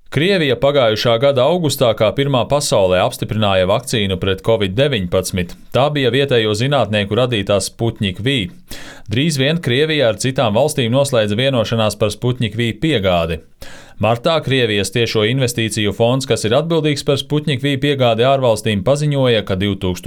Krievija pagājušā gada augustā kā pirmā pasaulē apstiprināja vakcīnu pret Covid-19. Tā bija vietējo zinātnieku radītā Sputnik V. Drīz vien Krievija ar citām valstīm noslēdza vienošanās par Sputnik V piegādi. Martā Krievijas tiešo investīciju fonds, kas ir atbildīgs par Sputnik V piegādi ārvalstīm, paziņoja, ka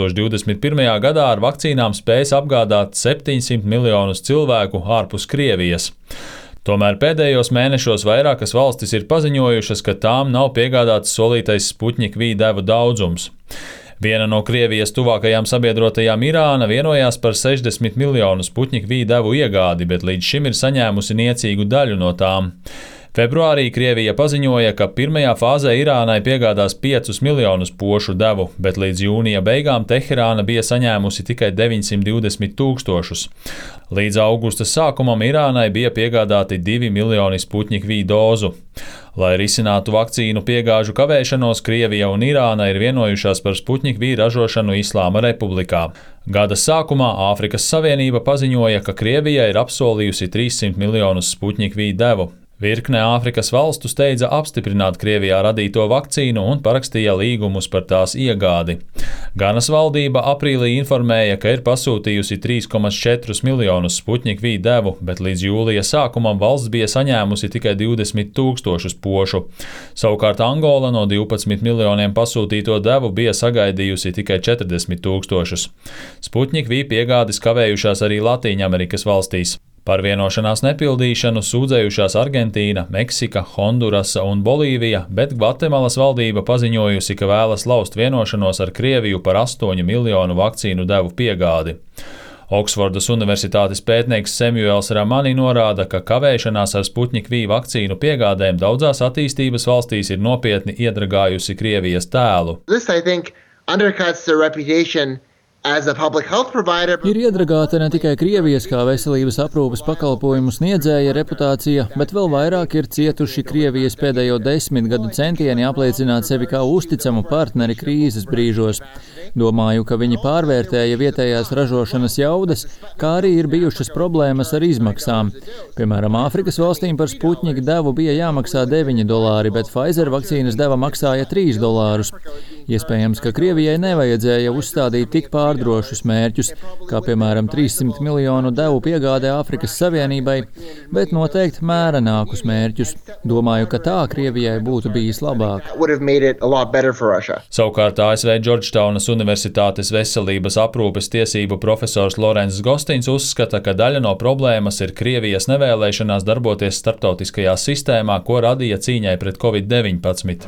2021. gadā ar vakcīnām spēs apgādāt 700 miljonus cilvēku ārpus Krievijas. Tomēr pēdējos mēnešos vairākas valstis ir paziņojušas, ka tām nav piegādāts solītais Sputnik V devu daudzums. Viena no Krievijas tuvākajām sabiedrotajām Irāna vienojās par 60 miljonu Sputnik V devu iegādi, bet līdz šim ir saņēmusi niecīgu daļu no tām. Februārī Krievija paziņoja, ka pirmajā fāzē Irānai piegādās 5 miljonus pošu devu, bet līdz jūnija beigām Teherāna bija saņēmusi tikai 920 tūkstošus. Līdz augusta sākumam Irānai bija piegādāti 2 miljoni Sputnik V dozu. Lai risinātu vakcīnu piegāžu kavēšanos, Krievija un Irāna ir vienojušās par Sputnik V ražošanu Islāma Republikā. Gada sākumā Āfrikas Savienība paziņoja, ka Krievija ir apsolījusi 300 miljonus Sputnik V devu. Virkne Āfrikas valstu steidza apstiprināt Krievijā radīto vakcīnu un parakstīja līgumus par tās iegādi. Ganas valdība aprīlī informēja, ka ir pasūtījusi 3,4 miljonus Sputnik V devu, bet līdz jūlija sākumam valsts bija saņēmusi tikai 20 tūkstošus pošu. Savukārt Angola no 12 miljoniem pasūtīto devu bija sagaidījusi tikai 40 tūkstošus. Sputnik V piegādes kavējušās arī Latīņamerikas valstīs. Par vienošanās nepildīšanu sūdzējušās Argentīna, Meksika, Hondurasa un Bolīvija, bet Gvatemalas valdība paziņojusi, ka vēlas laust vienošanos ar Krieviju par 8 miljonu vakcīnu devu piegādi. Oksfordas Universitātes pētnieks Samuels Ramani norāda, ka kavēšanās ar Sputnik V vakcīnu piegādēm daudzās attīstības valstīs ir nopietni iedragājusi Krievijas tēlu. Ir iedragāta ne tikai Krievijas kā veselības aprūpes pakalpojumu sniedzēja reputācija, bet vēl vairāk ir cietuši Krievijas pēdējo 10 gadu centieni apliecināt sevi kā uzticamu partneri krīzes brīžos. Domāju, ka viņi pārvērtēja vietējās ražošanas jaudas, kā arī ir bijušas problēmas ar izmaksām. Piemēram, Āfrikas valstīm par Sputnik devu bija jāmaksā $9, bet Pfizer vakcīnas deva maksāja $3. Iespējams, ka Krievijai nevajadzēja uzstādīt tik pārdrošus mērķus, kā piemēram 300 miljonu devu piegāde Āfrikas Savienībai, bet noteikti mērenākus mērķus. Domāju, ka tā Krievijai būtu bijis labāk. Savukārt ASV Džordžtaunas Universitātes veselības aprūpes tiesību profesors Lorenz Gostins uzskata, ka daļa no problēmas ir Krievijas nevēlēšanās darboties starptautiskajā sistēmā, ko radīja cīņai pret Covid-19.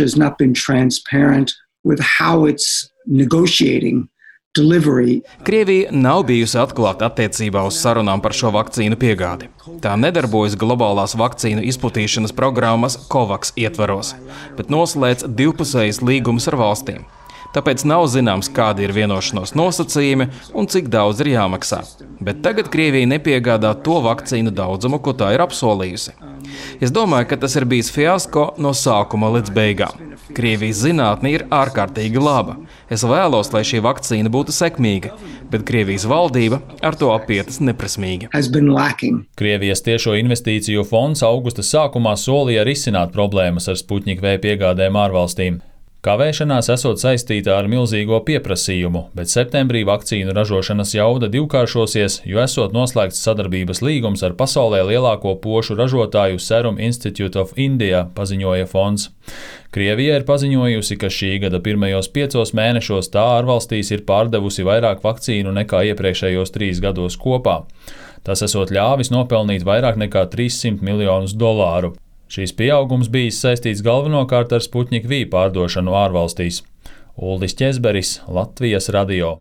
Krievija nav bijusi atklāta attiecībā uz sarunām par šo vakcīnu piegādi. Tā nedarbojas globālās vakcīnu izplatīšanas programmas COVAX ietvaros, bet noslēdz divpusējas līgumus ar valstīm. Tāpēc nav zināms, kādi ir vienošanos nosacījumi un cik daudz ir jāmaksā. Bet tagad Krievija nepiegādā to vakcīnu daudzumu, ko tā ir apsolījusi. Es domāju, ka tas ir bijis fiasko no sākuma līdz beigām. Krievijas zinātne ir ārkārtīgi laba. Es vēlos, lai šī vakcīna būtu sekmīga, bet Krievijas valdība ar to apietas neprasmīgi. Krievijas tiešo investīciju fonds augusta sākumā solīja risināt problēmas ar Sputnik V piegādēm ārvalstīm. Kavēšanās esot saistīta ar milzīgo pieprasījumu, bet septembrī vakcīnu ražošanas jauda divkāršosies, jo esot noslēgts sadarbības līgums ar pasaulē lielāko pošu ražotāju Serum Institute of India, paziņoja fonds. Krievija ir paziņojusi, ka šī gada pirmajos 5 mēnešos tā ārvalstīs ir pārdevusi vairāk vakcīnu nekā iepriekšējos 3 gados kopā. Tas esot ļāvis nopelnīt vairāk nekā $300 miljonus. Šīs pieaugums bijis saistīts galvenokārt ar Sputnik V pārdošanu ārvalstīs. Uldis Ķezberis, Latvijas radio.